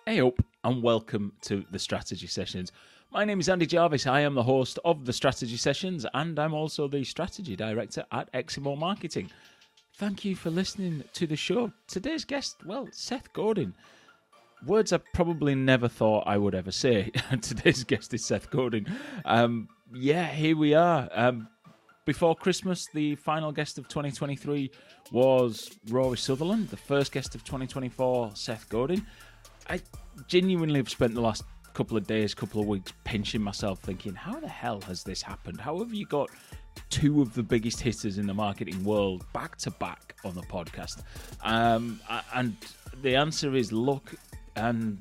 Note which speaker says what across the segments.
Speaker 1: Hey up and welcome to the Strategy Sessions. My name is Andy Jarvis. I am the host of the Strategy Sessions and I'm also the Strategy Director at Eximo Marketing. Thank you for listening to the show. Today's guest, well, Seth Godin. Words I probably never thought I would ever say. Today's guest is Seth Godin. Here we are. Before Christmas, the final guest of 2023 was Rory Sutherland. The first guest of 2024, Seth Godin. I genuinely have spent the last couple of days, couple of weeks pinching myself thinking, how the hell has this happened? How have you got two of the biggest hitters in the marketing world back to back on the podcast? And the answer is luck. And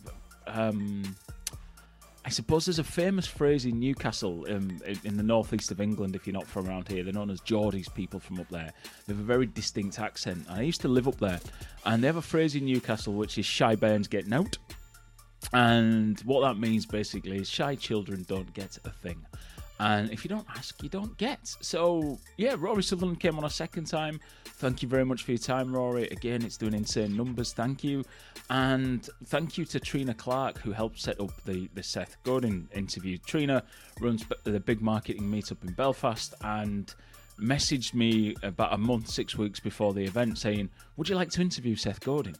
Speaker 1: I suppose there's a famous phrase in Newcastle in the northeast of England, if you're not from around here. They're known as Geordies, people from up there. They have a very distinct accent. And I used to live up there. And they have a phrase in Newcastle which is shy bairns get nowt. And what that means basically is shy children don't get a thing. And if you don't ask, you don't get. So, yeah, Rory Sutherland came on a second time. Thank you very much for your time, Rory. Again, it's doing insane numbers. Thank you. And thank you to Trina Clark, who helped set up the Seth Godin interview. Trina runs the big marketing meetup in Belfast and messaged me about a month, 6 weeks before the event saying, would you like to interview Seth Godin?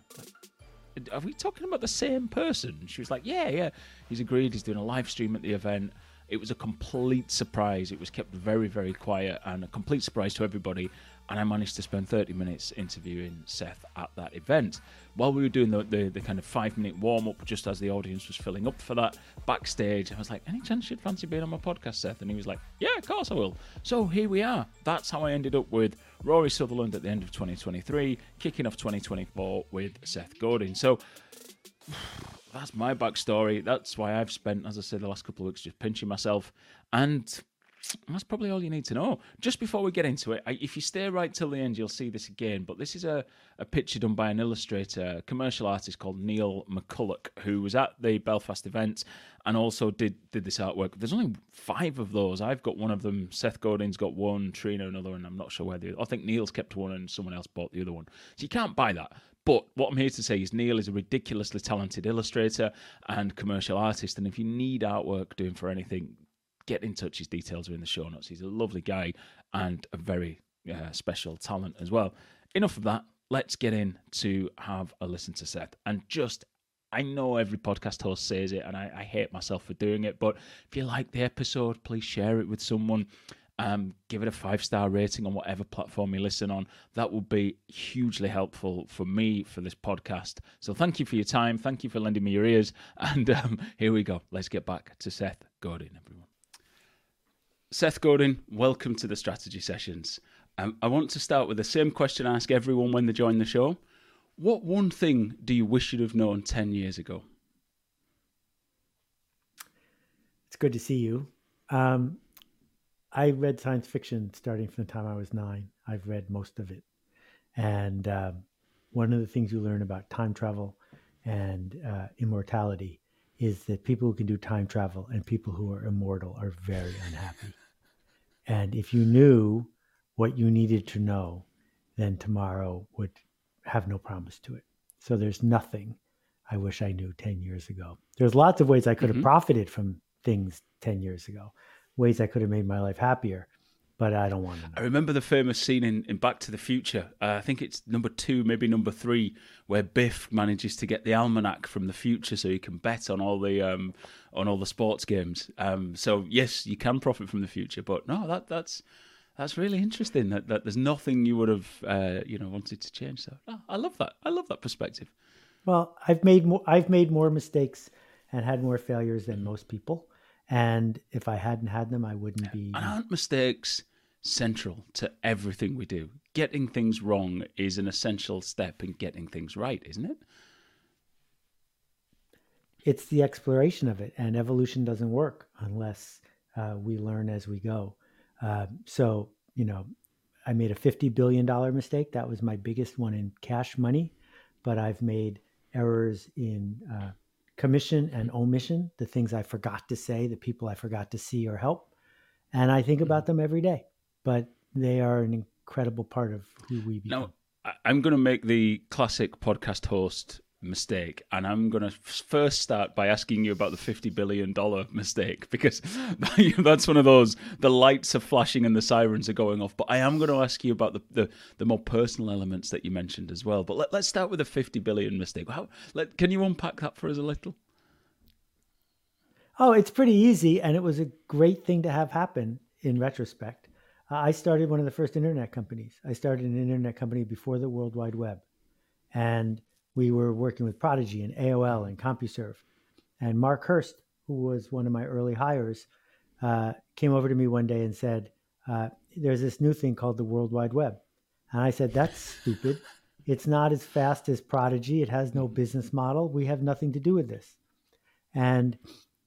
Speaker 1: Are we talking about the same person? She was like, yeah. He's agreed. He's doing a live stream at the event. It was a complete surprise. It was kept very, very quiet and a complete surprise to everybody. And I managed to spend 30 minutes interviewing Seth at that event. While we were doing the kind of 5-minute warm-up, just as the audience was filling up for that, backstage, I was like, any chance you'd fancy being on my podcast, Seth? And he was like, yeah, of course I will. So here we are. That's how I ended up with Rory Sutherland at the end of 2023, kicking off 2024 with Seth Godin. So that's my backstory. That's why I've spent, as I said, the last couple of weeks just pinching myself. And that's probably all you need to know. Just before we get into it, if you stay right till the end, you'll see this again. But this is a picture done by an illustrator, a commercial artist called Neil McCulloch, who was at the Belfast event and also did this artwork. There's only 5 of those. I've got one of them. Seth Godin's got one. Trina another one. I'm not sure where the other. I think Neil's kept one and someone else bought the other one. So you can't buy that. But what I'm here to say is Neil is a ridiculously talented illustrator and commercial artist. And if you need artwork doing for anything, get in touch. His details are in the show notes. He's a lovely guy and a very special talent as well. Enough of that. Let's get in to have a listen to Seth. And I know every podcast host says it, and I hate myself for doing it, but if you like the episode, please share it with someone. Give it a 5-star rating on whatever platform you listen on. That would be hugely helpful for me for this podcast. So thank you for your time. Thank you for lending me your ears. And here we go. Let's get back to Seth Godin, everyone. Seth Godin, welcome to the Strategy Sessions. I want to start with the same question I ask everyone when they join the show. What one thing do you wish you'd have known 10 years ago?
Speaker 2: It's good to see you. I read science fiction starting from the time I was 9. I've read most of it. And one of the things you learn about time travel and immortality is that people who can do time travel and people who are immortal are very unhappy. And if you knew what you needed to know, then tomorrow would have no promise to it. So there's nothing I wish I knew 10 years ago. There's lots of ways I could have profited from things 10 years ago, ways I could have made my life happier, but I don't want to know.
Speaker 1: I remember the famous scene in Back to the Future. I think it's number 2, maybe number 3, where Biff manages to get the almanac from the future so he can bet on all the sports games. So yes, you can profit from the future, but no, that's really interesting. That there's nothing you would have wanted to change. So I love that. I love that perspective.
Speaker 2: Well, I've made more mistakes and had more failures than most people. And if I hadn't had them, I wouldn't be.
Speaker 1: And aren't mistakes central to everything we do? Getting things wrong is an essential step in getting things right, isn't it?
Speaker 2: It's the exploration of it, and evolution doesn't work unless we learn as we go. So, I made a $50 billion mistake. That was my biggest one in cash money, but I've made errors in commission and omission, the things I forgot to say, the people I forgot to see or help. And I think about them every day, but they are an incredible part of who we become.
Speaker 1: Now, I'm going to make the classic podcast host mistake, and I'm going to first start by asking you about the $50 billion mistake, because that's one of those, the lights are flashing and the sirens are going off. But I am going to ask you about the more personal elements that you mentioned as well. But let's start with the $50 billion mistake. Can you unpack that for us a little?
Speaker 2: Oh, it's pretty easy, and it was a great thing to have happen in retrospect. I started one of the first internet companies. I started an internet company before the World Wide Web, and we were working with Prodigy and AOL and CompuServe. And Mark Hurst, who was one of my early hires, came over to me one day and said, there's this new thing called the World Wide Web. And I said, that's stupid. It's not as fast as Prodigy. It has no business model. We have nothing to do with this. And,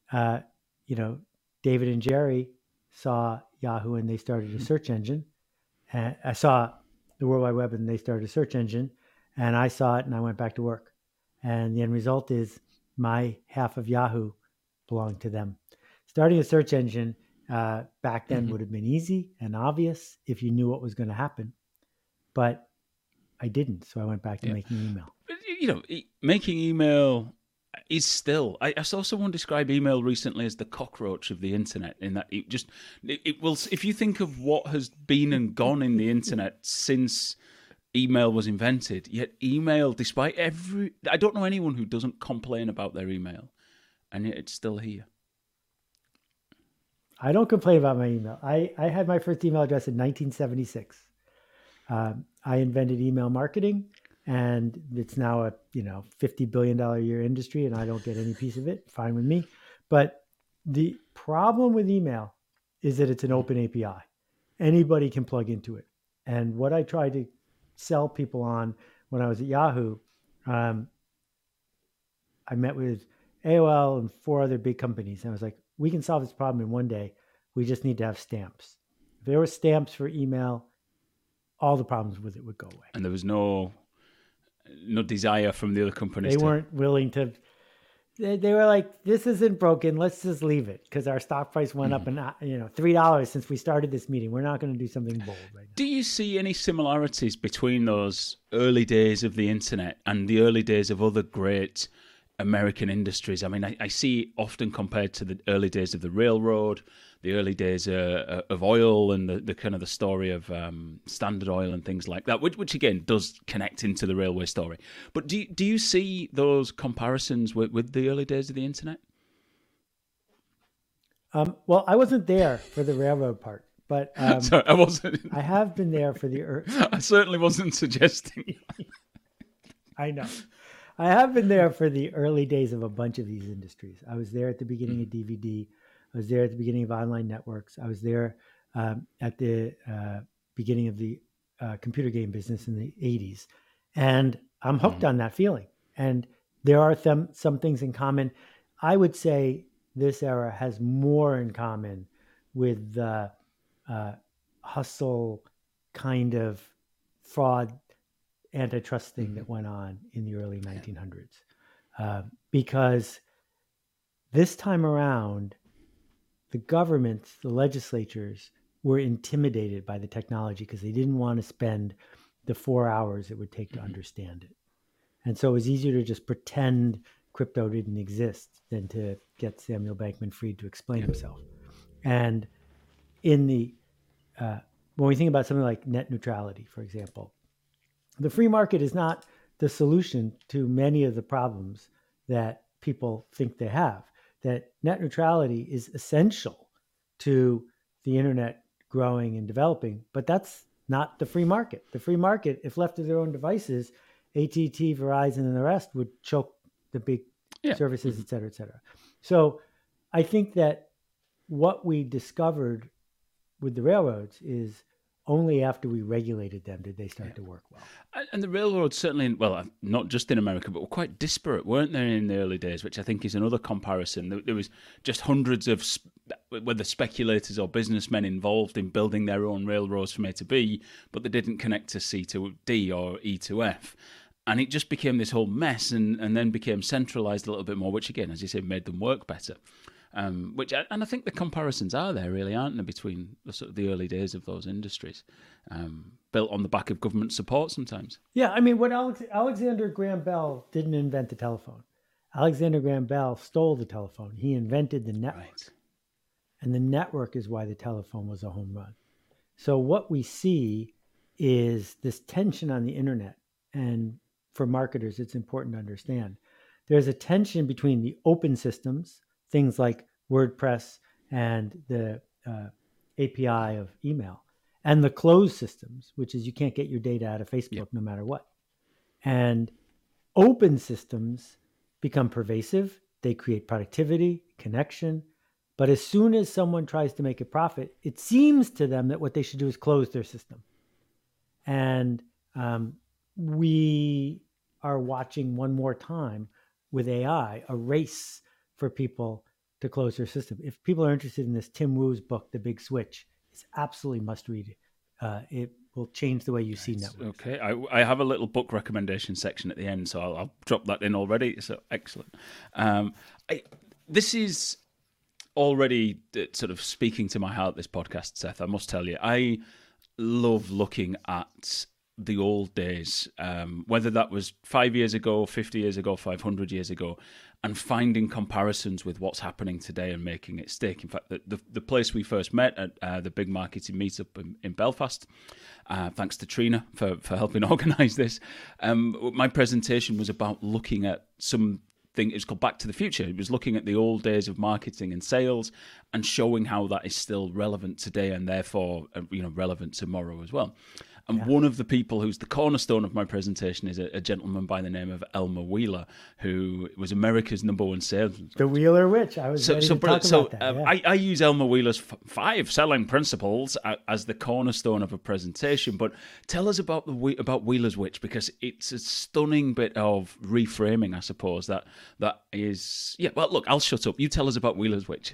Speaker 2: David and Jerry saw Yahoo and they started a search engine. And I saw the World Wide Web and they started a search engine. And I saw it and I went back to work. And the end result is my half of Yahoo belonged to them. Starting a search engine back then would have been easy and obvious if you knew what was going to happen. But I didn't. So I went back to making email.
Speaker 1: Making email is still, I saw someone describe email recently as the cockroach of the internet, in that it will, if you think of what has been and gone in the internet since email was invented, yet email, despite I don't know anyone who doesn't complain about their email, and yet it's still here.
Speaker 2: I don't complain about my email. I had my first email address in 1976. I invented email marketing, and it's now a $50 billion a year industry, and I don't get any piece of it. Fine with me. But the problem with email is that it's an open API. Anybody can plug into it. And what I tried to sell people on when I was at Yahoo, I met with AOL and 4 other big companies. And I was like, we can solve this problem in one day. We just need to have stamps. If there were stamps for email, all the problems with it would go away.
Speaker 1: And there was no desire from the other companies.
Speaker 2: They weren't willing to. They were like, this isn't broken. Let's just leave it, because our stock price went up and $3 since we started this meeting. We're not going to do something bold right now.
Speaker 1: Do you see any similarities between those early days of the internet and the early days of other great American industries? I mean, I see often compared to the early days of the railroad, the early days of oil, and the kind of the story of Standard Oil and things like that, which again does connect into the railway story. But do you see those comparisons with the early days of the internet?
Speaker 2: Well, I wasn't there for the railroad part, but
Speaker 1: sorry, I wasn't.
Speaker 2: I have been there for the.
Speaker 1: I certainly wasn't suggesting.
Speaker 2: I know. I have been there for the early days of a bunch of these industries. I was there at the beginning of DVD. I was there at the beginning of online networks. I was there at the beginning of the computer game business in the 80s. And I'm hooked on that feeling. And there are some things in common. I would say this era has more in common with the hustle kind of fraud antitrust thing that went on in the early 1900s. Because this time around, the governments, the legislatures were intimidated by the technology because they didn't want to spend the 4 hours it would take to understand it. And so it was easier to just pretend crypto didn't exist than to get Samuel Bankman-Fried to explain himself. And in the when we think about something like net neutrality, for example, the free market is not the solution to many of the problems that people think they have. That net neutrality is essential to the internet growing and developing, but that's not the free market. The free market, if left to their own devices, AT&T, Verizon, and the rest would choke the big services, et cetera, et cetera. So I think that what we discovered with the railroads is only after we regulated them did they start to work well.
Speaker 1: And the railroads certainly, well, not just in America, but were quite disparate, weren't they, in the early days, which I think is another comparison. There was just hundreds of, whether speculators or businessmen involved in building their own railroads from A to B, but they didn't connect to C to D or E to F. And it just became this whole mess and then became centralized a little bit more, which again, as you say, made them work better. Which, and I think the comparisons are there, really, aren't they, between the sort of the early days of those industries, built on the back of government support sometimes.
Speaker 2: Yeah, I mean, what Alexander Graham Bell didn't invent the telephone. Alexander Graham Bell stole the telephone. He invented the network. Right. And the network is why the telephone was a home run. So what we see is this tension on the internet. And for marketers, it's important to understand. There's a tension between the open systems, things like WordPress and the API of email, and the closed systems, which is you can't get your data out of Facebook no matter what. And open systems become pervasive. They create productivity, connection. But as soon as someone tries to make a profit, it seems to them that what they should do is close their system. And we are watching one more time with AI, a race for people to close their system. If people are interested in this Tim Wu's book, The Big Switch, it's absolutely must read. It will change the way you see networks.
Speaker 1: Okay, I have a little book recommendation section at the end, so I'll drop that in already. So excellent. This is already sort of speaking to my heart, this podcast, Seth. I must tell you, I love looking at the old days, whether that was 5 years ago, 50 years ago, 500 years ago, and finding comparisons with what's happening today and making it stick. In fact, the place we first met at the big marketing meetup in Belfast, thanks to Trina for helping organise this, my presentation was about looking at something. It was called Back to the Future. It was looking at the old days of marketing and sales and showing how that is still relevant today and therefore relevant tomorrow as well. And one of the people who's the cornerstone of my presentation is a gentleman by the name of Elmer Wheeler, who was America's #1 salesman.
Speaker 2: The Wheeler Witch. I was ready to talk about that.
Speaker 1: I use Elmer Wheeler's 5 selling principles as the cornerstone of a presentation. But tell us about Wheeler's Witch, because it's a stunning bit of reframing, I suppose. That is, yeah. Well, look, I'll shut up. You tell us about Wheeler's Witch.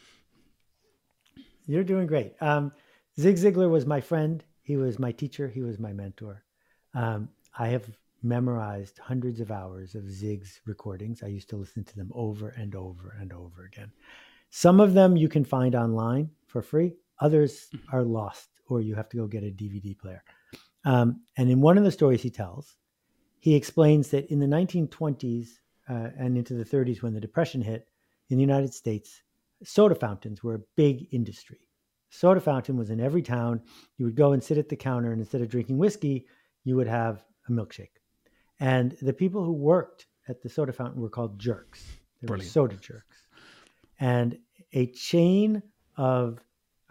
Speaker 2: You're doing great. Zig Ziglar was my friend. He was my teacher. He was my mentor. I have memorized hundreds of hours of Zig's recordings. I used to listen to them over and over and over again. Some of them you can find online for free. Others are lost, or you have to go get a DVD player. And in one of the stories he tells, he explains that in the 1920s and into the 30s, when the Depression hit in the United States, soda fountains were a big industry. Soda fountain was in every town. You would go and sit at the counter, and instead of drinking whiskey, you would have a milkshake. And the people who worked at the soda fountain were called jerks. They were soda jerks. And a chain of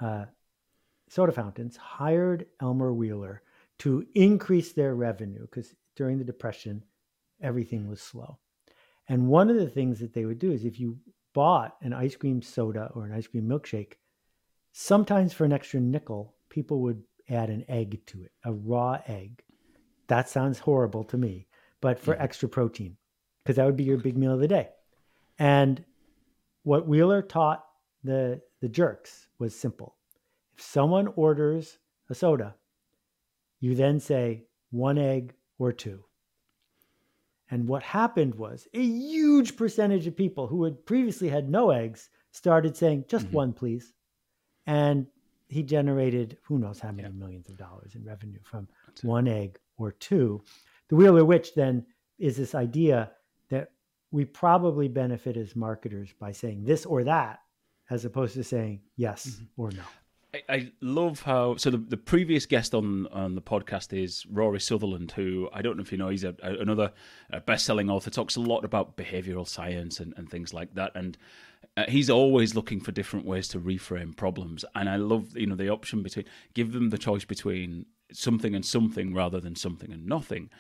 Speaker 2: soda fountains hired Elmer Wheeler to increase their revenue, because during the Depression, everything was slow. And one of the things that they would do is if you bought an ice cream soda or an ice cream milkshake, sometimes for an extra nickel, people would add an egg to it, a raw egg. That sounds horrible to me, but for extra protein, because that would be your big meal of the day. And what Wheeler taught the jerks was simple. If someone orders a soda, you then say 1 egg or 2. And what happened was a huge percentage of people who had previously had no eggs started saying, just 1, please. And he generated who knows how many millions of dollars in revenue from 1 egg or 2. The Wheeler Witch then is this idea that we probably benefit as marketers by saying this or that, as opposed to saying yes or no.
Speaker 1: I love how, so the previous guest on the podcast is Rory Sutherland, who I don't know if you know, he's another best-selling author, talks a lot about behavioral science and things like that. And he's always looking for different ways to reframe problems. And I love, the option between, give them the choice between something and something rather than something and nothing.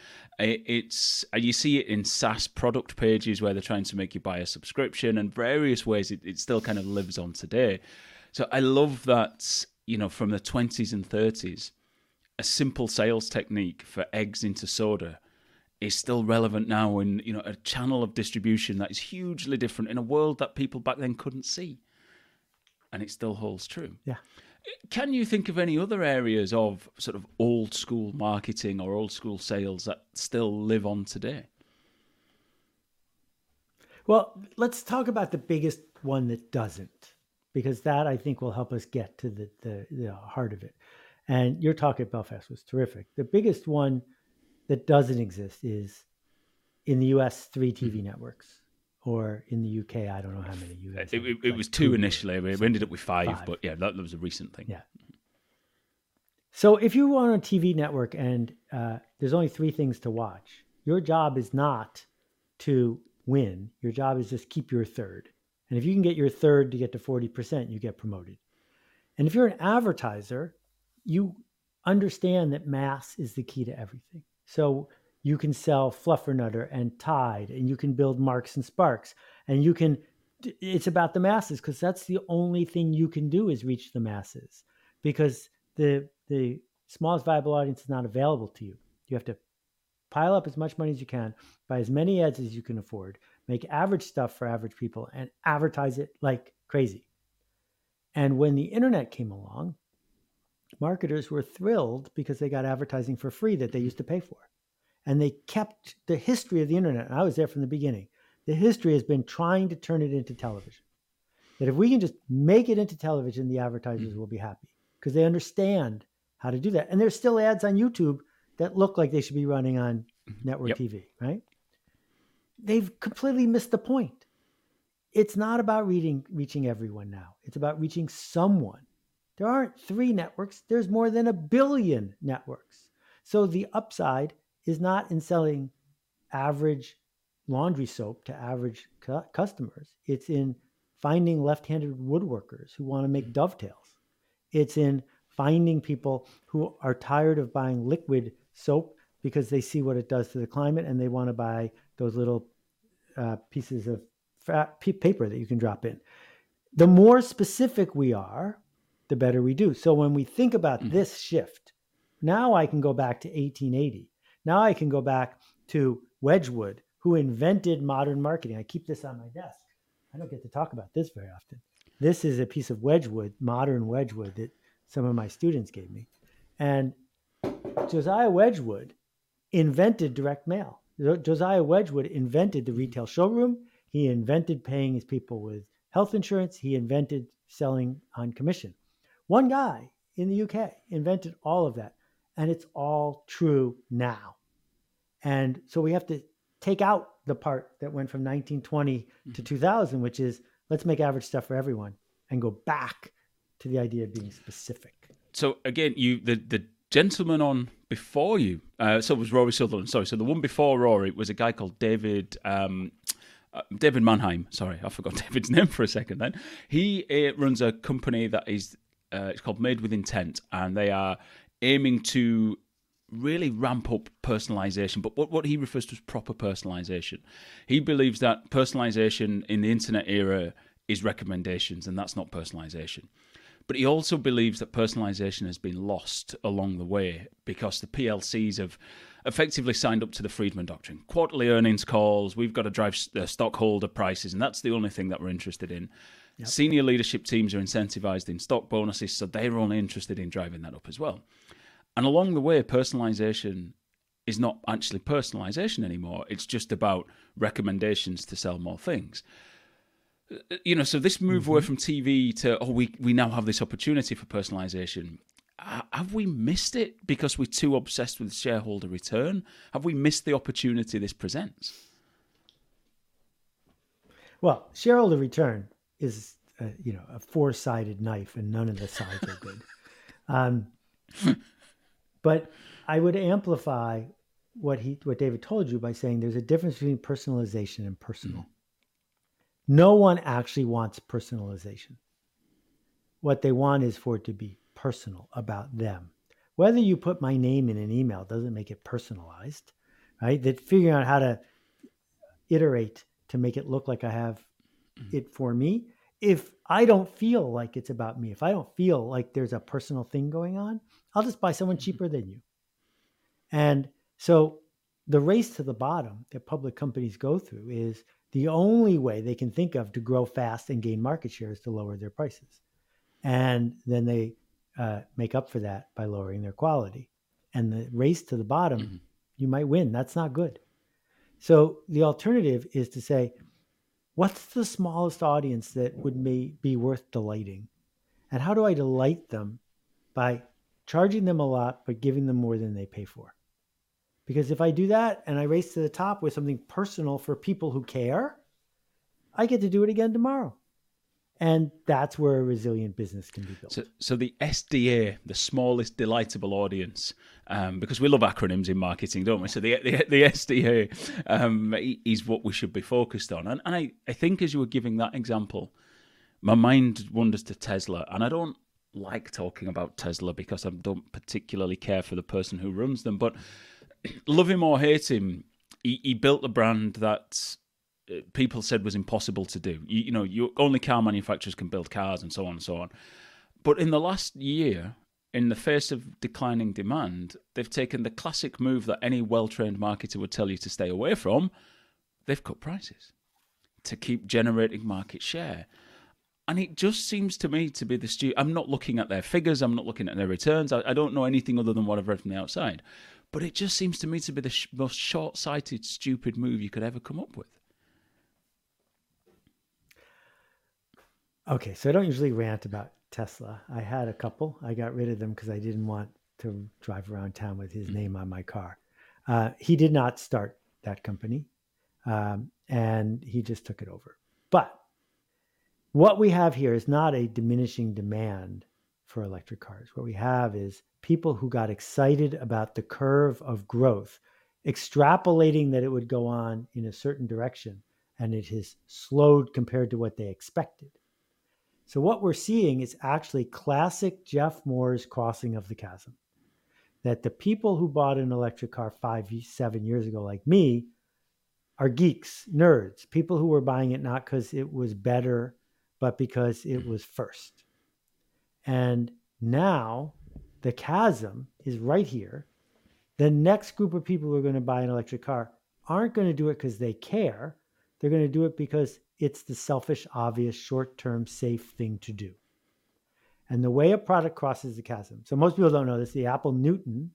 Speaker 1: You see it in SaaS product pages where they're trying to make you buy a subscription, and various ways it still kind of lives on today. So I love that, from the 20s and 30s, a simple sales technique for eggs into soda is still relevant now in, a channel of distribution that is hugely different in a world that people back then couldn't see. And it still holds true.
Speaker 2: Yeah.
Speaker 1: Can you think of any other areas of sort of old school marketing or old school sales that still live on today?
Speaker 2: Well, let's talk about the biggest one that doesn't, because that I think will help us get to the heart of it. And your talk at Belfast was terrific. The biggest one that doesn't exist is in the US, 3 TV networks, or in the UK, I don't know how many you guys have,
Speaker 1: it was 2 initially. We ended up with 5, but yeah, that was a recent thing.
Speaker 2: Yeah. So if you are on a TV network and there's only 3 things to watch, your job is not to win. Your job is just keep your third. And if you can get your third to get to 40%, you get promoted. And if you're an advertiser, you understand that mass is the key to everything. So you can sell Fluffernutter and Tide, and you can build Marks and Sparks, and it's about the masses, because that's the only thing you can do is reach the masses, because the smallest viable audience is not available to you. You have to pile up as much money as you can, buy as many ads as you can afford, make average stuff for average people, and advertise it like crazy. And when the internet came along, marketers were thrilled because they got advertising for free that they used to pay for. And they kept the history of the internet. And I was there from the beginning. The history has been trying to turn it into television. That if we can just make it into television, the advertisers will be happy, because they understand how to do that. And there's still ads on YouTube that look like they should be running on network TV, right? They've completely missed the point. It's not about reaching everyone now. It's about reaching someone. There aren't 3 networks. There's more than 1 billion networks. So the upside is not in selling average laundry soap to average customers. It's in finding left-handed woodworkers who want to make dovetails. It's in finding people who are tired of buying liquid soap because they see what it does to the climate, and they want to buy those little pieces of paper that you can drop in. The more specific we are, the better we do. So when we think about this shift, now I can go back to 1880. Now I can go back to Wedgwood, who invented modern marketing. I keep this on my desk. I don't get to talk about this very often. This is a piece of Wedgwood, modern Wedgwood, that some of my students gave me. And Josiah Wedgwood invented direct mail. Josiah Wedgwood invented the retail showroom. He invented paying his people with health insurance. He invented selling on commission. One guy in the UK invented all of that. And it's all true now. And so we have to take out the part that went from 1920 to 2000, which is let's make average stuff for everyone, and go back to the idea of being specific.
Speaker 1: So again, the gentleman on before you, so it was Rory Sutherland. Sorry, so the one before Rory was a guy called David Mannheim. Sorry, I forgot David's name for a second. Then he runs a company that is it's called Made with Intent, and they are aiming to really ramp up personalization, but what he refers to as proper personalization. He believes that personalization in the internet era is recommendations, and that's not personalization. But he also believes that personalization has been lost along the way because the PLCs have effectively signed up to the Friedman Doctrine. Quarterly earnings calls, we've got to drive stockholder prices, and that's the only thing that we're interested in. Yep. Senior leadership teams are incentivized in stock bonuses, so they're only interested in driving that up as well. And along the way, personalization is not actually personalization anymore. It's just about recommendations to sell more things. You know, so this move away from TV to, we now have this opportunity for personalization. Have we missed it because we're too obsessed with shareholder return? Have we missed the opportunity this presents?
Speaker 2: Well, shareholder return is, a 4-sided knife, and none of the sides are good. But I would amplify what David told you by saying there's a difference between personalization and personal. No one actually wants personalization. What they want is for it to be personal about them. Whether you put my name in an email doesn't make it personalized, right? That figuring out how to iterate to make it look like I have it for me. If I don't feel like it's about me, if I don't feel like there's a personal thing going on, I'll just buy someone cheaper than you. And so the race to the bottom that public companies go through is the only way they can think of to grow fast and gain market share is to lower their prices. And then they make up for that by lowering their quality. And the race to the bottom, you might win. That's not good. So the alternative is to say, What's the smallest audience that would be worth delighting? And how do I delight them by charging them a lot, but giving them more than they pay for? Because if I do that and I race to the top with something personal for people who care, I get to do it again tomorrow. And that's where a resilient business can be built.
Speaker 1: So the SDA, the smallest delightable audience, because we love acronyms in marketing, don't we? So the SDA is what we should be focused on. And I think as you were giving that example, my mind wanders to Tesla. And I don't like talking about Tesla because I don't particularly care for the person who runs them. But love him or hate him, he built a brand that people said was impossible to do. Only car manufacturers can build cars and so on and so on. But in the last year, in the face of declining demand, they've taken the classic move that any well-trained marketer would tell you to stay away from. They've cut prices to keep generating market share. And it just seems to me to be I'm not looking at their figures. I'm not looking at their returns. I don't know anything other than what I've read from the outside. But it just seems to me to be the most short-sighted, stupid move you could ever come up with.
Speaker 2: Okay, so I don't usually rant about Tesla. I had a couple. I got rid of them because I didn't want to drive around town with his name on my car. He did not start that company, and he just took it over. But what we have here is not a diminishing demand for electric cars. What we have is people who got excited about the curve of growth, extrapolating that it would go on in a certain direction, and it has slowed compared to what they expected. So what we're seeing is actually classic Jeff Moore's crossing of the chasm. That the people who bought an electric car 5-7 years ago, like me, are geeks, nerds, people who were buying it not because it was better, but because it was first. And now the chasm is right here. The next group of people who are going to buy an electric car aren't going to do it because they care. They're going to do it because it's the selfish, obvious, short-term, safe thing to do. And the way a product crosses the chasm. So most people don't know this. The Apple Newton,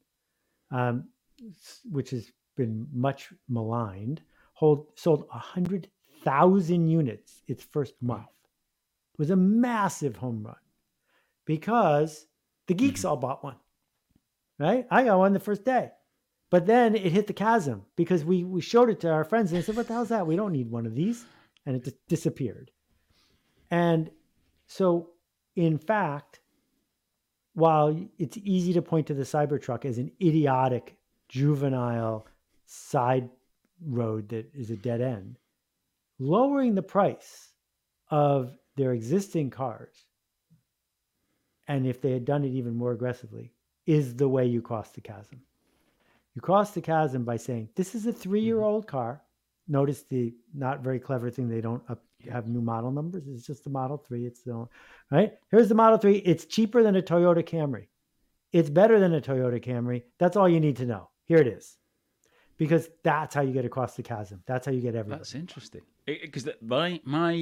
Speaker 2: which has been much maligned, sold 100,000 units its first month. It was a massive home run because the geeks all bought one, right? I got one the first day. But then it hit the chasm because we showed it to our friends and they said, what the hell is that? We don't need one of these. And it just disappeared. And so, in fact, while it's easy to point to the Cybertruck as an idiotic, juvenile side road that is a dead end, lowering the price of their existing cars, and if they had done it even more aggressively, is the way you cross the chasm. You cross the chasm by saying, this is a 3-year-old car. Notice the not very clever thing. They don't have new model numbers. It's just the Model 3. It's the right. Here's the Model 3. It's cheaper than a Toyota Camry. It's better than a Toyota Camry. That's all you need to know. Here it is. Because that's how you get across the chasm. That's how you get everybody.
Speaker 1: That's interesting. Because my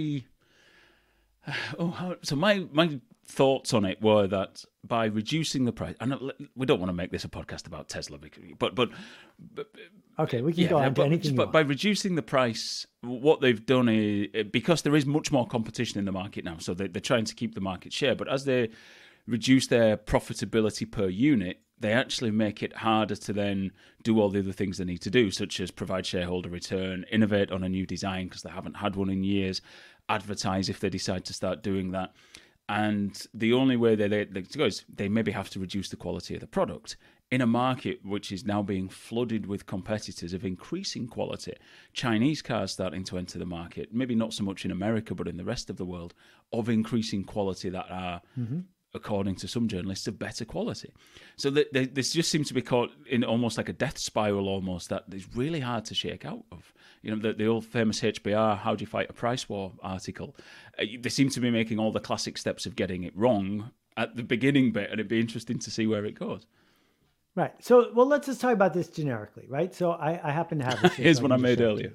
Speaker 1: thoughts on it were that by reducing the price, and we don't want to make this a podcast about Tesla, but
Speaker 2: okay, we can go on to anything.
Speaker 1: But by reducing the price, what they've done is, because there is much more competition in the market now, so they're trying to keep the market share. But as they reduce their profitability per unit, they actually make it harder to then do all the other things they need to do, such as provide shareholder return, innovate on a new design because they haven't had one in years, advertise if they decide to start doing that. And the only way they go is they maybe have to reduce the quality of the product in a market which is now being flooded with competitors of increasing quality. Chinese cars starting to enter the market, maybe not so much in America, but in the rest of the world, of increasing quality that are, according to some journalists, of better quality. So this just seems to be caught in almost like a death spiral almost that is really hard to shake out of. You know, the old famous HBR, How Do You Fight a Price War article, they seem to be making all the classic steps of getting it wrong at the beginning bit, and it'd be interesting to see where it goes.
Speaker 2: Right. So, well, let's just talk about this generically, right? So I happen to have this.
Speaker 1: Here's one I made earlier.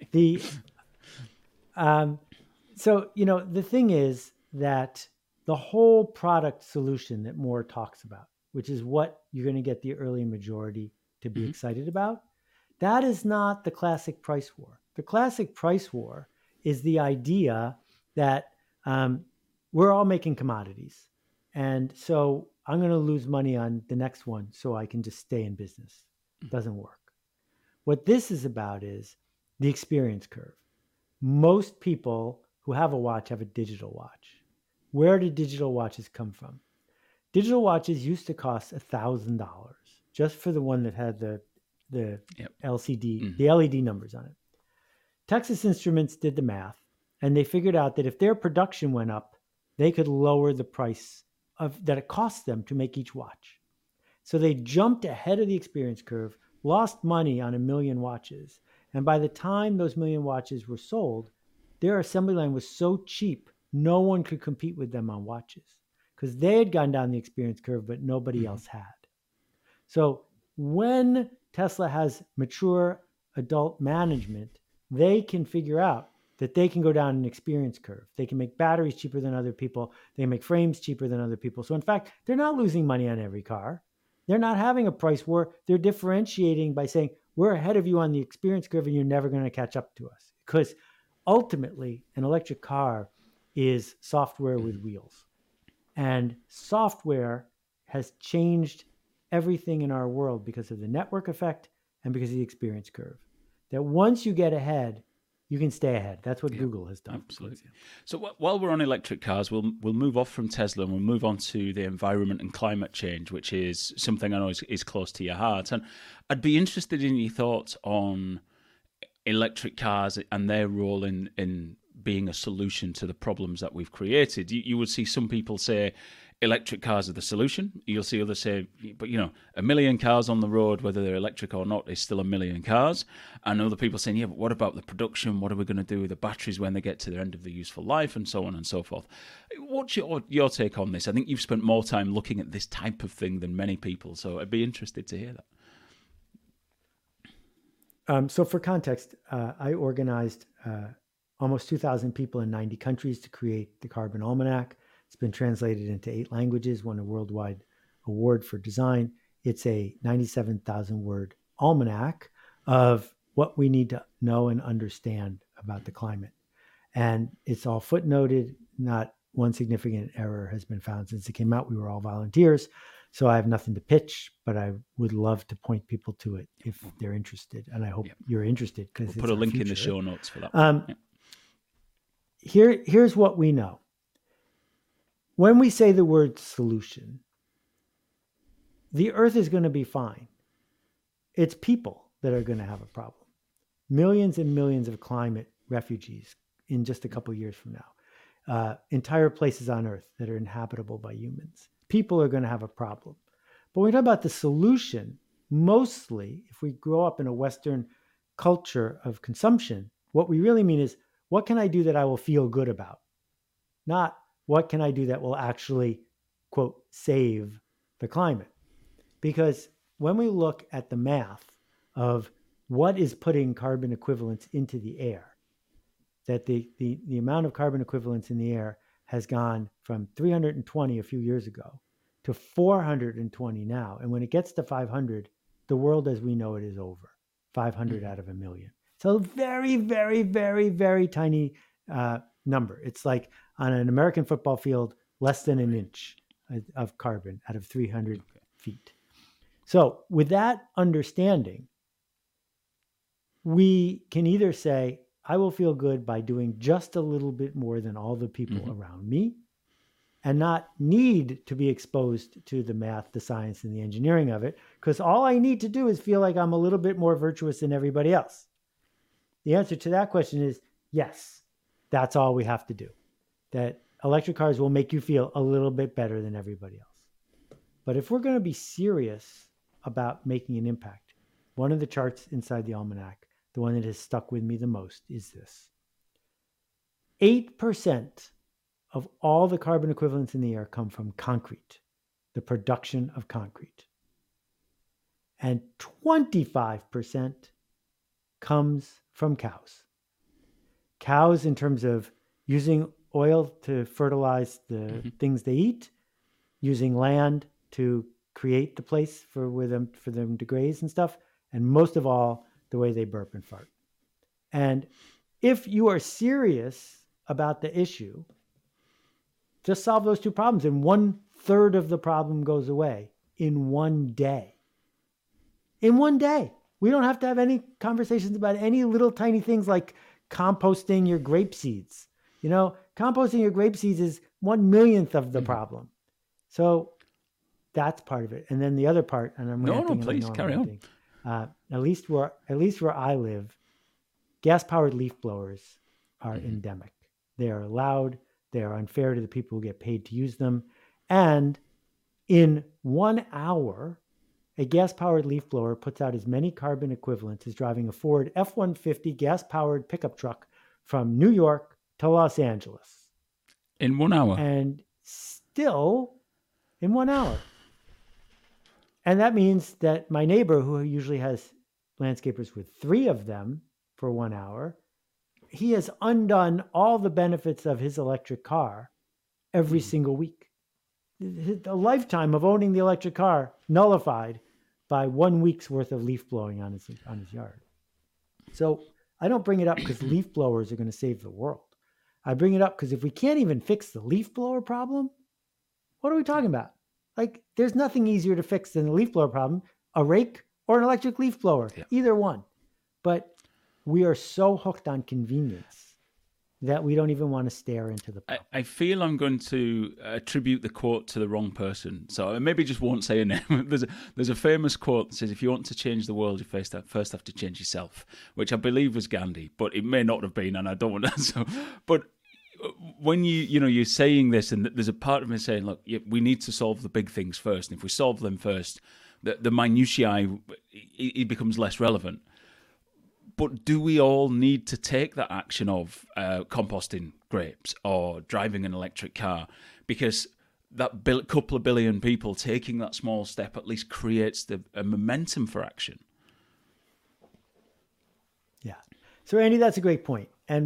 Speaker 2: So, you know, the thing is that the whole product solution that Moore talks about, which is what you're going to get the early majority to be excited about, that is not the classic price war. The classic price war is the idea that we're all making commodities. And so I'm going to lose money on the next one so I can just stay in business. Doesn't work. What this is about is the experience curve. Most people who have a watch have a digital watch. Where did digital watches come from? Digital watches used to cost $1,000 just for the one that had the LCD, the LED numbers on it. Texas Instruments did the math, and they figured out that if their production went up, they could lower the price that it costs them to make each watch. So they jumped ahead of the experience curve, lost money on 1 million watches. And by the time those 1 million watches were sold, their assembly line was so cheap, no one could compete with them on watches because they had gone down the experience curve, but nobody else had. So when Tesla has mature adult management, they can figure out that they can go down an experience curve. They can make batteries cheaper than other people. They can make frames cheaper than other people. So in fact, they're not losing money on every car. They're not having a price war. They're differentiating by saying, we're ahead of you on the experience curve and you're never going to catch up to us. Because ultimately, an electric car is software with wheels. And software has changed everything in our world because of the network effect and because of the experience curve. That once you get ahead, you can stay ahead. That's what Google has done.
Speaker 1: Absolutely. So while we're on electric cars, we'll move off from Tesla and we'll move on to the environment and climate change, which is something I know is close to your heart. And I'd be interested in your thoughts on electric cars and their role in being a solution to the problems that we've created. You would see some people say electric cars are the solution. You'll see others say, but 1 million cars on the road, whether they're electric or not, is still 1 million cars. And other people saying, yeah, but what about the production? What are we going to do with the batteries when they get to the end of their useful life, and so on and so forth? What's your take on this? I think you've spent more time looking at this type of thing than many people, so I'd be interested to hear
Speaker 2: that. So for context, I organized almost 2,000 people in 90 countries to create the Carbon Almanac. It's been translated into 8 languages, won a worldwide award for design. It's a 97,000 word almanac of what we need to know and understand about the climate. And it's all footnoted. Not one significant error has been found since it came out. We were all volunteers. So I have nothing to pitch, but I would love to point people to it if they're interested. And I hope you're interested, because
Speaker 1: we'll put a link in the show notes for that.
Speaker 2: Here's what we know. When we say the word solution, the earth is going to be fine. It's people that are going to have a problem. Millions and millions of climate refugees in just a couple years from now. Entire places on earth that are inhabitable by humans. People are going to have a problem. But when we talk about the solution, mostly, if we grow up in a Western culture of consumption, what we really mean is, what can I do that I will feel good about? Not what can I do that will actually, quote, save the climate? Because when we look at the math of what is putting carbon equivalents into the air, that the amount of carbon equivalents in the air has gone from 320 a few years ago to 420 now. And when it gets to 500, the world as we know it is over. 500 out of 1 million. So very, very, very, very tiny number. It's like on an American football field, less than an inch of carbon out of 300 feet. So with that understanding, we can either say, I will feel good by doing just a little bit more than all the people around me, and not need to be exposed to the math, the science, and the engineering of it, because all I need to do is feel like I'm a little bit more virtuous than everybody else. The answer to that question is yes, that's all we have to do. That electric cars will make you feel a little bit better than everybody else. But if we're going to be serious about making an impact, one of the charts inside the almanac, the one that has stuck with me the most, is this. 8% of all the carbon equivalents in the air come from concrete, the production of concrete. And 25% comes from cows. Cows in terms of using oil to fertilize the things they eat, using land to create the place for them to graze and stuff, and most of all, the way they burp and fart. And if you are serious about the issue, just solve those two problems and 1/3 of the problem goes away in one day. In one day. We don't have to have any conversations about any little tiny things like composting your grape seeds. Composting your grape seeds is 1/1,000,000th of the problem. So that's part of it. And then the other part, and I'm
Speaker 1: No, please carry on.
Speaker 2: At least where I live, gas-powered leaf blowers are endemic. They are loud. They are unfair to the people who get paid to use them. And in 1 hour, a gas-powered leaf blower puts out as many carbon equivalents as driving a Ford F-150 gas-powered pickup truck from New York to Los Angeles.
Speaker 1: In 1 hour?
Speaker 2: And still in 1 hour. And that means that my neighbor, who usually has landscapers with 3 of them for 1 hour, he has undone all the benefits of his electric car every single week. A lifetime of owning the electric car nullified by 1 week's worth of leaf blowing on his yard. So I don't bring it up because leaf blowers are going to save the world. I bring it up because if we can't even fix the leaf blower problem, what are we talking about? Like, there's nothing easier to fix than the leaf blower problem, a rake or an electric leaf blower, either one. But we are so hooked on convenience that we don't even want to stare into the problem.
Speaker 1: I feel I'm going to attribute the quote to the wrong person. So I maybe just won't say a name. There's a famous quote that says, if you want to change the world, you first have to change yourself, which I believe was Gandhi, but it may not have been, and I don't want to. So, but when you're saying this, and there's a part of me saying, look, we need to solve the big things first. And if we solve them first, the minutiae, it becomes less relevant. But do we all need to take that action of composting grapes or driving an electric car? Because that couple of billion people taking that small step at least creates a momentum for action.
Speaker 2: Yeah. So, Andy, that's a great point. And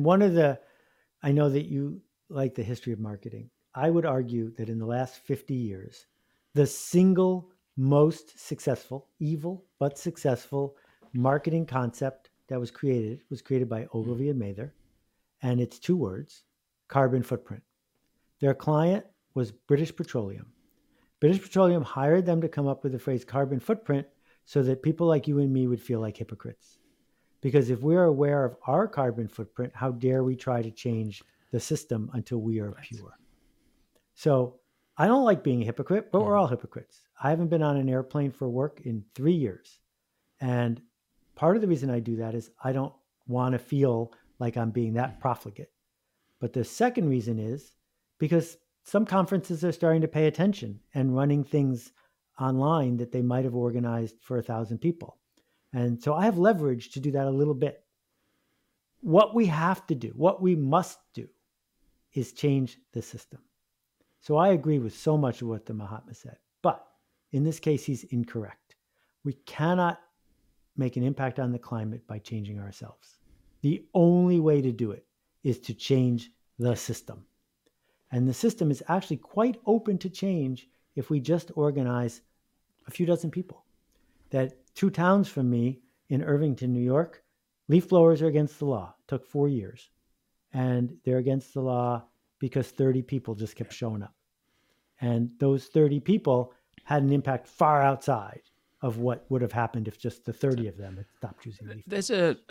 Speaker 2: I know that you like the history of marketing. I would argue that in the last 50 years, the single most successful, evil but successful marketing concept that was created by Ogilvy and Mather, and it's 2 words: carbon footprint. Their client was British Petroleum. British Petroleum hired them to come up with the phrase carbon footprint so that people like you and me would feel like hypocrites. Because if we're aware of our carbon footprint, how dare we try to change the system until we are pure? So I don't like being a hypocrite, but we're all hypocrites. I haven't been on an airplane for work in 3 years. And part of the reason I do that is I don't want to feel like I'm being that profligate. But the second reason is because some conferences are starting to pay attention and running things online that they might have organized for 1,000 people. And so I have leverage to do that a little bit. What we have to do, what we must do, is change the system. So I agree with so much of what the Mahatma said. But in this case, he's incorrect. We cannot make an impact on the climate by changing ourselves. The only way to do it is to change the system. And the system is actually quite open to change if we just organize a few dozen people. That 2 towns from me in Irvington, New York, leaf blowers are against the law. It took 4 years. And they're against the law because 30 people just kept showing up. And those 30 people had an impact far outside of what would have happened if just the 30 of them had stopped using leaf blowers.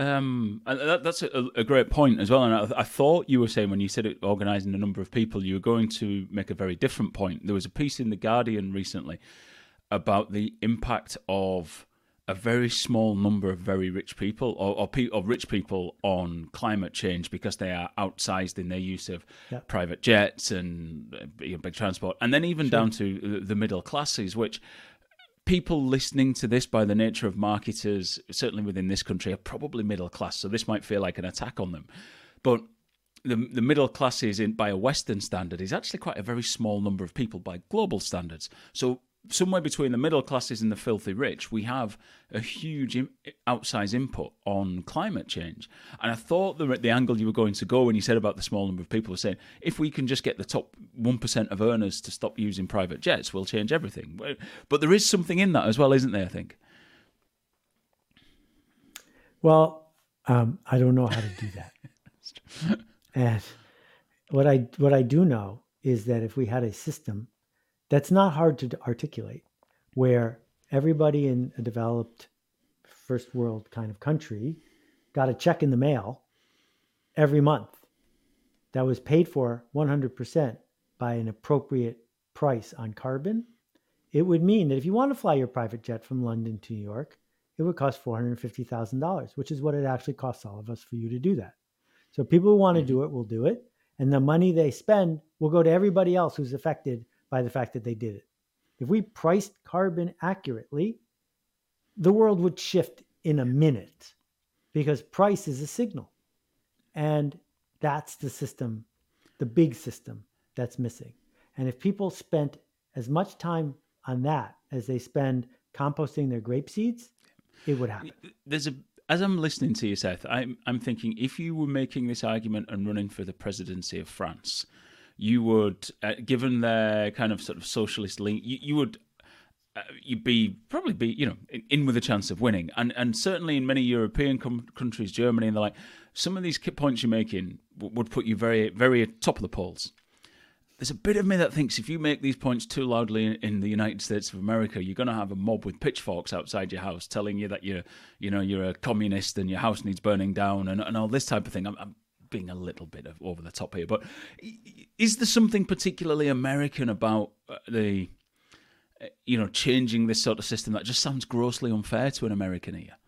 Speaker 1: That's a great point as well. And I thought you were saying when you said it, organising a number of people, you were going to make a very different point. There was a piece in The Guardian recently about the impact of a very small number of very rich people or rich people on climate change because they are outsized in their use of private jets and big transport. And then even down to the middle classes, which people listening to this by the nature of marketers, certainly within this country, are probably middle class. So this might feel like an attack on them. But the middle classes by a Western standard is actually quite a very small number of people by global standards. So somewhere between the middle classes and the filthy rich, we have a huge outsized input on climate change. And I thought the angle you were going to go when you said about the small number of people was saying, if we can just get the top 1% of earners to stop using private jets, we'll change everything. But there is something in that as well, isn't there, I think?
Speaker 2: Well, I don't know how to do that. And what I do know is that if we had a system that's not hard to articulate, where everybody in a developed first world kind of country got a check in the mail every month that was paid for 100% by an appropriate price on carbon, it would mean that if you want to fly your private jet from London to New York, it would cost $450,000, which is what it actually costs all of us for you to do that. So people who want to do it will do it. And the money they spend will go to everybody else who's affected by the fact that they did it. If we priced carbon accurately, the world would shift in a minute because price is a signal. And that's the system, the big system that's missing. And if people spent as much time on that as they spend composting their grape seeds, it would happen.
Speaker 1: As I'm listening to you, Seth, I'm thinking if you were making this argument and running for the presidency of France, you would, given their kind of sort of socialist link, you'd probably be in with a chance of winning, and certainly in many European countries, Germany, and the like, some of these points you're making would put you very, very top of the polls. There's a bit of me that thinks if you make these points too loudly in the United States of America, you're going to have a mob with pitchforks outside your house telling you that you're a communist and your house needs burning down and all this type of thing. I'm being a little bit over the top here, but is there something particularly American about the changing this sort of system that just sounds grossly unfair to an American ear?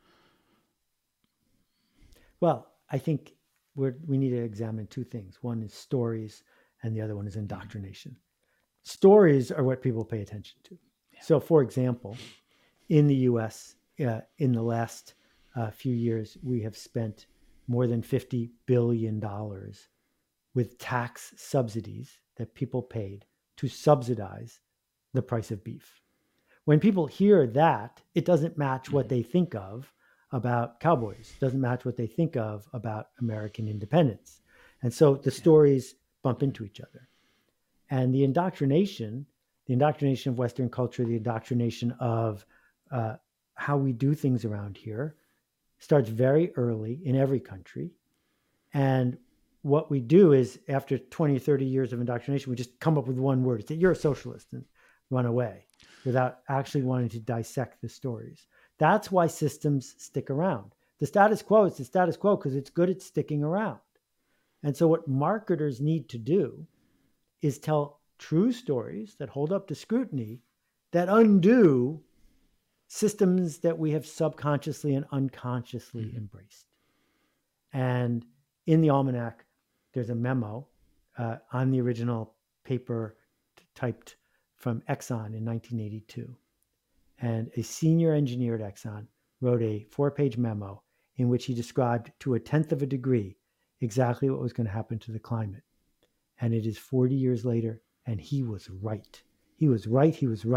Speaker 2: Well, I think we need to examine two things. One is stories, and the other one is indoctrination. Stories are what people pay attention to. Yeah. So, for example, in the U.S., in the last few years, we have spent more than $50 billion with tax subsidies that people paid to subsidize the price of beef. When people hear that, it doesn't match what they think of about cowboys, doesn't match what they think of about American independence. And so the stories bump into each other. And the indoctrination of Western culture, the indoctrination of how we do things around here starts very early in every country. And what we do is after 20, 30 years of indoctrination, we just come up with one word. It's that you're a socialist and run away without actually wanting to dissect the stories. That's why systems stick around. The status quo is the status quo because it's good at sticking around. And so what marketers need to do is tell true stories that hold up to scrutiny, that undo systems that we have subconsciously and unconsciously embraced. And in the Almanac, there's a memo on the original paper typed from Exxon in 1982. And a senior engineer at Exxon wrote a 4-page memo in which he described to a tenth of a degree exactly what was going to happen to the climate. And it is 40 years later, and he was right. He was right.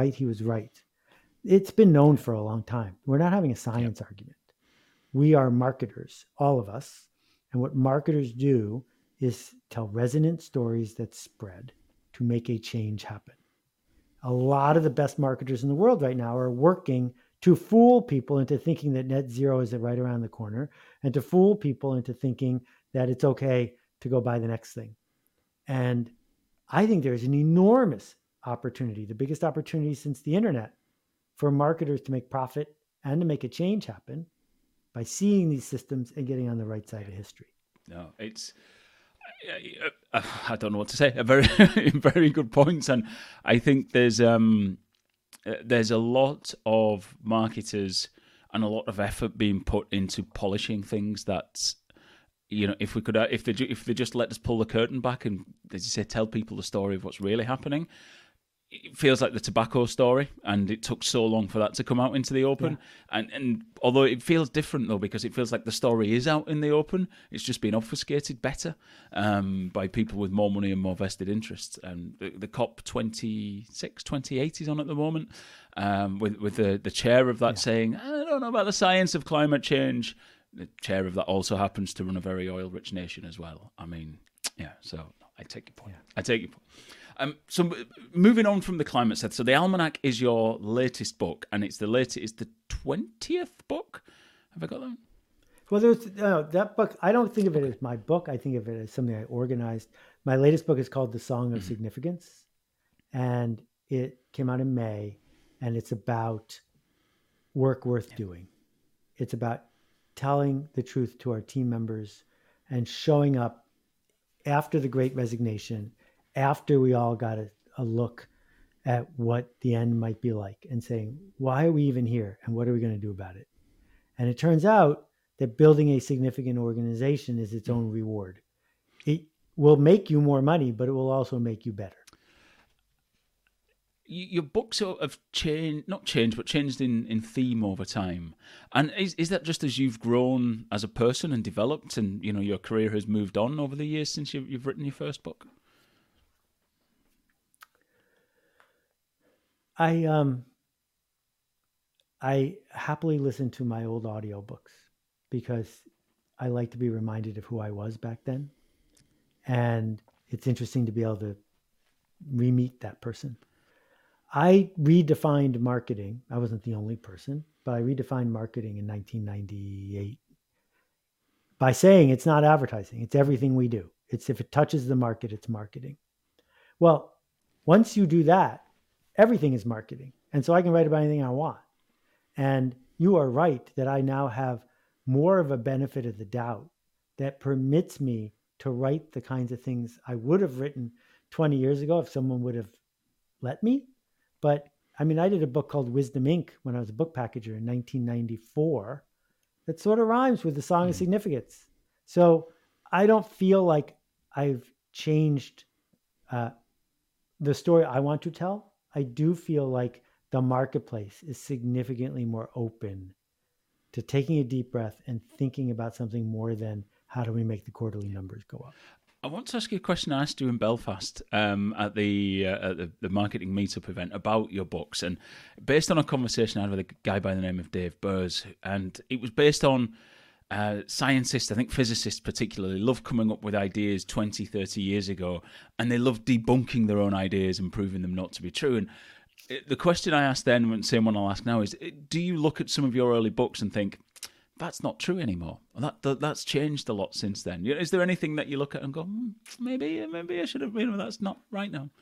Speaker 2: It's been known for a long time. We're not having a science argument. We are marketers, all of us. And what marketers do is tell resonant stories that spread to make a change happen. A lot of the best marketers in the world right now are working to fool people into thinking that net zero is right around the corner, and to fool people into thinking that it's okay to go buy the next thing. And I think there's an enormous opportunity, the biggest opportunity since the internet, for marketers to make profit and to make a change happen by seeing these systems and getting on the right side of history.
Speaker 1: No, it's... I don't know what to say. A very, very good points, and I think there's a lot of marketers and a lot of effort being put into polishing things that, if we could, if they just let us pull the curtain back and, as you say, tell people the story of what's really happening. It feels like the tobacco story, and it took so long for that to come out into the open. Yeah. And although it feels different, though, because it feels like the story is out in the open, it's just been obfuscated better by people with more money and more vested interests. And the COP26, 28 is on at the moment, with the chair of that saying, I don't know about the science of climate change. The chair of that also happens to run a very oil-rich nation as well. I mean, so I take your point. I take your point. So moving on from the climate, Seth. So the Almanac is your latest book, and it's the 20th book. Have I got that?
Speaker 2: Well, there's that book. I don't think of it as my book. I think of it as something I organized. My latest book is called The Song of Significance, and it came out in May, and it's about work worth doing. It's about telling the truth to our team members and showing up after the Great Resignation, after we all got a look at what the end might be like, and saying, why are we even here and what are we going to do about it? And it turns out that building a significant organization is its own reward. It will make you more money, but it will also make you better.
Speaker 1: Your books have changed, not changed, but changed in theme over time. And is that just as you've grown as a person and developed, and your career has moved on over the years since you've written your first book?
Speaker 2: I happily listen to my old audiobooks because I like to be reminded of who I was back then. And it's interesting to be able to re-meet that person. I redefined marketing. I wasn't the only person, but I redefined marketing in 1998 by saying it's not advertising. It's everything we do. It's if it touches the market, it's marketing. Well, once you do that, everything is marketing. And so I can write about anything I want. And you are right that I now have more of a benefit of the doubt that permits me to write the kinds of things I would have written 20 years ago if someone would have let me. But I mean, I did a book called Wisdom Inc. when I was a book packager in 1994 that sort of rhymes with The Song of Significance. So I don't feel like I've changed the story I want to tell. I do feel like the marketplace is significantly more open to taking a deep breath and thinking about something more than how do we make the quarterly numbers go up.
Speaker 1: I want to ask you a question I asked you in Belfast at the marketing meetup event about your books, and based on a conversation I had with a guy by the name of Dave Burrs, and it was based on scientists, I think physicists particularly, love coming up with ideas 20, 30 years ago, and they love debunking their own ideas and proving them not to be true. And the question I asked then, and same one I'll ask now, is do you look at some of your early books and think, that's not true anymore? That's changed a lot since then. Is there anything that you look at and go, maybe I should have, that's not right now?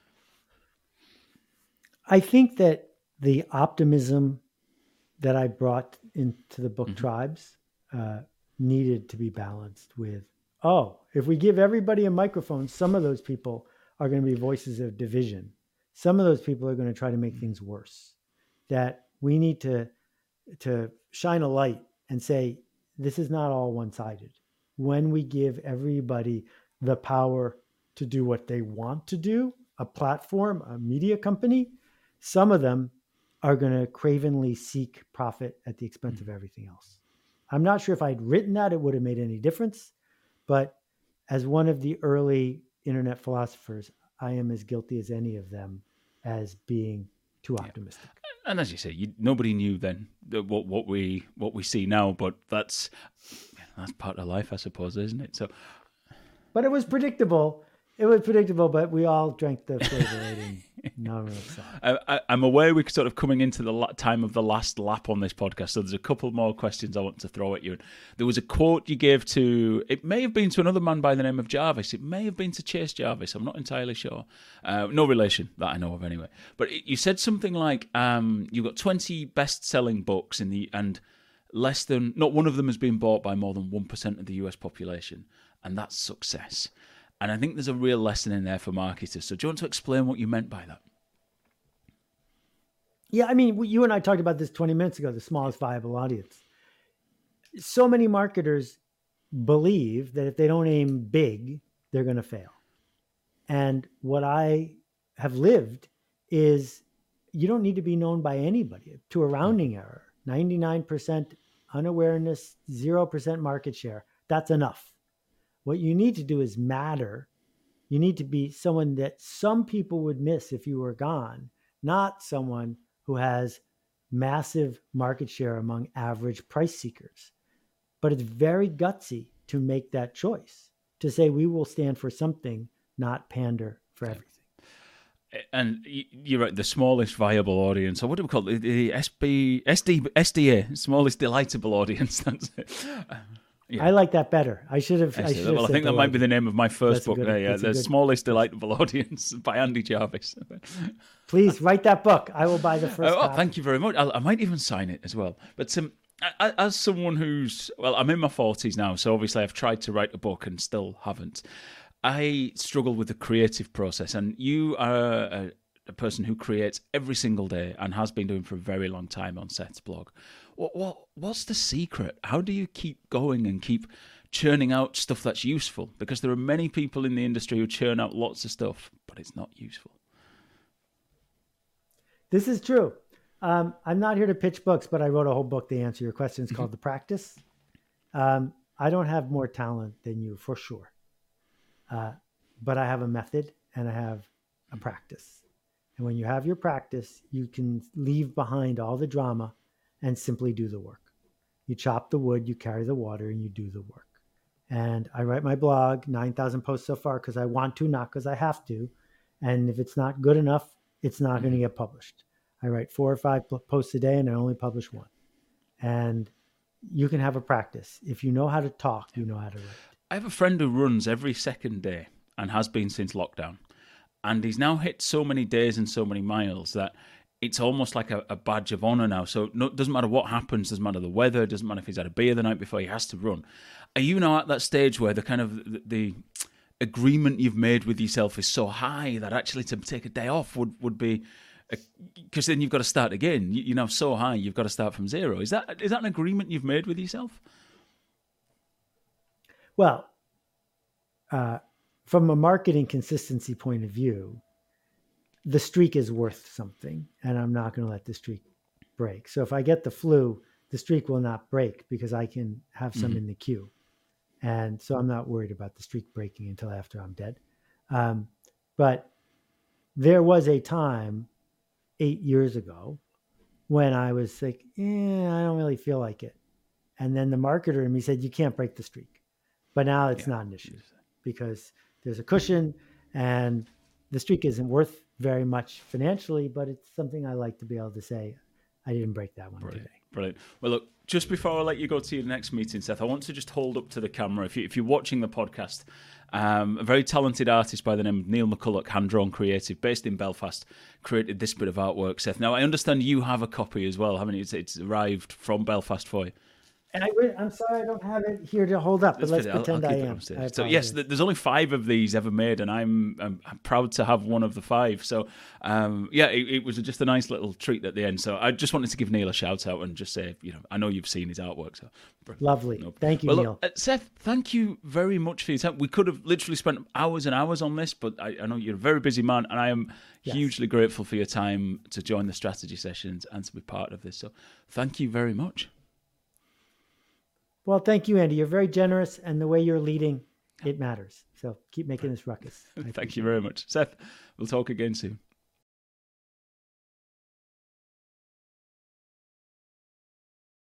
Speaker 2: I think that the optimism that I brought into the book Tribes needed to be balanced with, if we give everybody a microphone, some of those people are going to be voices of division. Some of those people are going to try to make things worse. That we need to shine a light and say, this is not all one-sided. When we give everybody the power to do what they want to do, a platform, a media company, some of them are going to cravenly seek profit at the expense of everything else. I'm not sure if I'd written that, it would have made any difference. But as one of the early internet philosophers, I am as guilty as any of them as being too optimistic.
Speaker 1: And as you say, nobody knew then what we see now, but that's part of life, I suppose, isn't it? So,
Speaker 2: but it was predictable. It was predictable, but we all drank the flavor and no real song.
Speaker 1: I'm aware we're sort of coming into the time of the last lap on this podcast, so there's a couple more questions I want to throw at you. There was a quote you gave to, it may have been to another man by the name of Jarvis. It may have been to Chase Jarvis. I'm not entirely sure. No relation that I know of anyway. But you said something like, you've got 20 best-selling books and not one of them has been bought by more than 1% of the US population, and that's success. And I think there's a real lesson in there for marketers. So do you want to explain what you meant by that?
Speaker 2: Yeah, I mean, you and I talked about this 20 minutes ago, the smallest viable audience. So many marketers believe that if they don't aim big, they're going to fail. And what I have lived is you don't need to be known by anybody. To a rounding error, 99% unawareness, 0% market share, that's enough. What you need to do is matter. You need to be someone that some people would miss if you were gone, not someone who has massive market share among average price seekers. But it's very gutsy to make that choice, to say we will stand for something, not pander for everything.
Speaker 1: And you're right, the smallest viable audience, or what do we call it? The SDA, smallest delightable audience. That's it.
Speaker 2: I like that better. I should have.
Speaker 1: I think that might be the name of my first book. The Smallest Delightable Audience by Andy Jarvis.
Speaker 2: Please write that book. I will buy the first copy.
Speaker 1: Thank you very much. I might even sign it as well. But as someone I'm in my 40s now, so obviously I've tried to write a book and still haven't. I struggle with the creative process, and you are a person who creates every single day and has been doing for a very long time on Seth's blog. What's the secret? How do you keep going and keep churning out stuff that's useful? Because there are many people in the industry who churn out lots of stuff, but it's not useful.
Speaker 2: This is true. I'm not here to pitch books, but I wrote a whole book to answer your questions called The Practice. I don't have more talent than you, for sure. But I have a method and I have a practice. And when you have your practice, you can leave behind all the drama and simply do the work. You chop the wood, you carry the water, and you do the work. And I write my blog, 9,000 posts so far, because I want to, not because I have to. And if it's not good enough, it's not going to get published. I write 4 or 5 posts a day, and I only publish 1. And you can have a practice. If you know how to talk, you know how to write.
Speaker 1: I have a friend who runs every second day and has been since lockdown. And he's now hit so many days and so many miles that it's almost like a badge of honor now. So it doesn't matter what happens, doesn't matter the weather, doesn't matter if he's had a beer the night before, he has to run. Are you now at that stage where the kind of the agreement you've made with yourself is so high that actually to take a day off would be, because then you've got to start again. You're now so high, you've got to start from zero. Is that an agreement you've made with yourself?
Speaker 2: Well, from a marketing consistency point of view, the streak is worth something, and I'm not going to let the streak break. So if I get the flu, the streak will not break because I can have some in the queue. And so I'm not worried about the streak breaking until after I'm dead. But there was a time 8 years ago when I was like, I don't really feel like it. And then the marketer in me said, you can't break the streak. But now it's not an issue because there's a cushion and the streak isn't worth very much financially, but it's something I like to be able to say, I didn't break that one today.
Speaker 1: Brilliant. Well, look, just before I let you go to your next meeting, Seth, I want to just hold up to the camera. If you're watching the podcast, a very talented artist by the name of Neil McCulloch, Hand Drawn Creative, based in Belfast, created this bit of artwork, Seth. Now, I understand you have a copy as well, haven't you? It's arrived from Belfast for you.
Speaker 2: And I'm sorry I don't have it here to hold up, but let's pretend I am.
Speaker 1: So yes, there's only 5 of these ever made, and I'm proud to have one of the 5. So it was just a nice little treat at the end. So I just wanted to give Neil a shout out and just say, I know you've seen his artwork. So
Speaker 2: lovely. Thank you, Neil.
Speaker 1: Seth, thank you very much for your time. We could have literally spent hours and hours on this, but I know you're a very busy man, and I am hugely grateful for your time to join the strategy sessions and to be part of this. So thank you very much.
Speaker 2: Well, thank you, Andy. You're very generous, and the way you're leading, it matters. So keep making this ruckus.
Speaker 1: Thank you very much. Seth, we'll talk again soon.